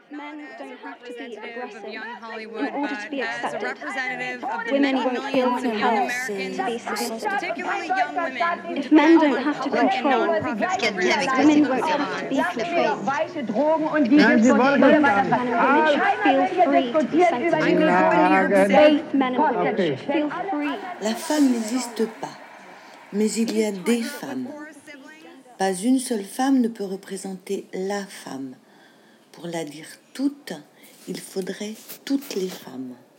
Men don't have to be aggressive young in Hollywood, order to be but as a accepted. representative of the Women many won't feel millions of young compelled Americans, to be submissive. particularly young women who If men depend don't on have to public and control, non-profit programs to women live won't their have to be lives. controlled. weiße Drogen und Nein, Sie Videos wollen von das den gar Both men nicht. and women should feel free to be sensitive. Both men and women should feel free. La femme n'existe pas, mais il y a des femmes. Pas une seule femme ne peut représenter la femme. Pour la dire toute, il faudrait toutes les femmes.